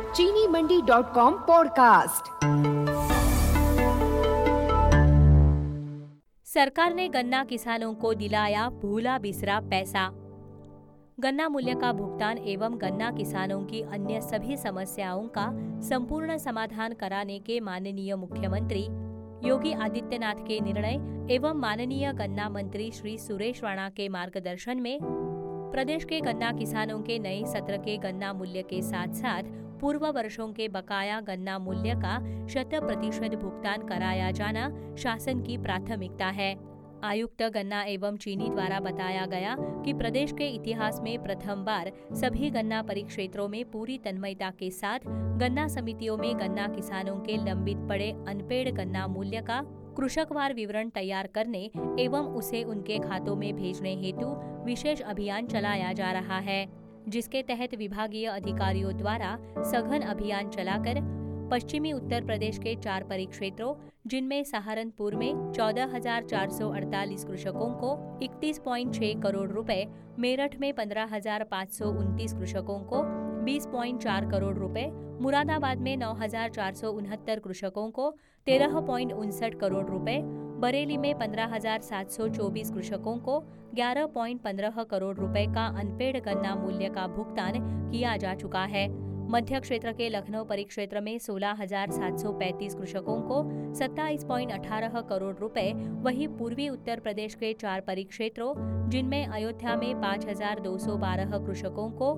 चीनी मंडी.com पॉडकास्ट। सरकार ने गन्ना किसानों को दिलाया भूला बिसरा पैसा। गन्ना मूल्य का भुगतान एवं गन्ना किसानों की अन्य सभी समस्याओं का संपूर्ण समाधान कराने के माननीय मुख्यमंत्री योगी आदित्यनाथ के निर्णय एवं माननीय गन्ना मंत्री श्री सुरेश राणा के मार्गदर्शन में प्रदेश के गन्ना किसानों के नए सत्र के गन्ना मूल्य के साथ साथ पूर्व वर्षों के बकाया गन्ना मूल्य का 100% भुगतान कराया जाना शासन की प्राथमिकता है। आयुक्त गन्ना एवं चीनी द्वारा बताया गया कि प्रदेश के इतिहास में प्रथम बार सभी गन्ना परिक्षेत्रों में पूरी तन्मयता के साथ गन्ना समितियों में गन्ना किसानों के लंबित पड़े अनपेड गन्ना मूल्य का कृषकवार विवरण तैयार करने एवं उसे उनके खातों में भेजने हेतु विशेष अभियान चलाया जा रहा है, जिसके तहत विभागीय अधिकारियों द्वारा सघन अभियान चलाकर पश्चिमी उत्तर प्रदेश के 4 परिक्षेत्रों जिनमें सहारनपुर में 14,448 कृषकों को 31.6 करोड़ रुपए, मेरठ में 15,529 कृषकों को 20.4 करोड़ रुपए, मुरादाबाद में 9,469 कृषकों को 13.59 करोड़ रुपए, बरेली में 15,724 कृषकों को 11.15 करोड़ रुपए का अनपेड गन्ना मूल्य का भुगतान किया जा चुका है। मध्य क्षेत्र के लखनऊ परिक्षेत्र में 16,735 कृषकों को 27.18 करोड़ रुपए, वहीं पूर्वी उत्तर प्रदेश के 4 परिक्षेत्रों जिनमें अयोध्या में 5,212 कृषकों को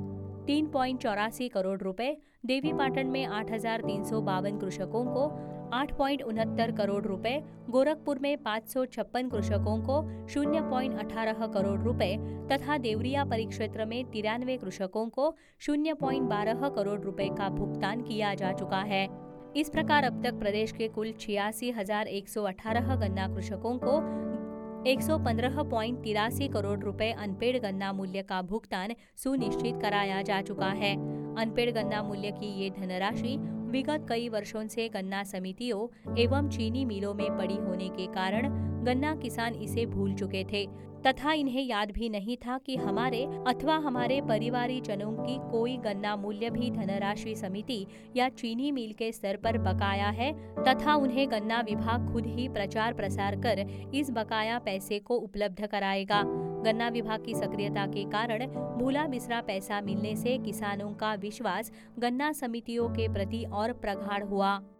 3.84 करोड़ रुपए, देवीपाटन में 8,352 कृषकों को 8.69 करोड़ रुपए, गोरखपुर में 556 कृषकों को 0.18 करोड़ रुपए तथा देवरिया परिक्षेत्र में 93 कृषकों को 0.12 करोड़ रुपए का भुगतान किया जा चुका है। इस प्रकार अब तक प्रदेश के कुल 86,118 गन्ना कृषकों को 115.83 करोड़ रुपए अनपेड गन्ना मूल्य का भुगतान सुनिश्चित कराया जा चुका है। अनपेड गन्ना मूल्य की ये धनराशि विगत कई वर्षों से गन्ना समितियों एवं चीनी मिलों में पड़ी होने के कारण गन्ना किसान इसे भूल चुके थे तथा इन्हें याद भी नहीं था कि हमारे अथवा हमारे परिवारीजनों की कोई गन्ना मूल्य भी धनराशि समिति या चीनी मिल के स्तर पर बकाया है तथा उन्हें गन्ना विभाग खुद ही प्रचार प्रसार कर इस बकाया पैसे को उपलब्ध कराएगा। गन्ना विभाग की सक्रियता के कारण भूला बिसरा पैसा मिलने से किसानों का विश्वास गन्ना समितियों के प्रति और प्रगाढ़ हुआ।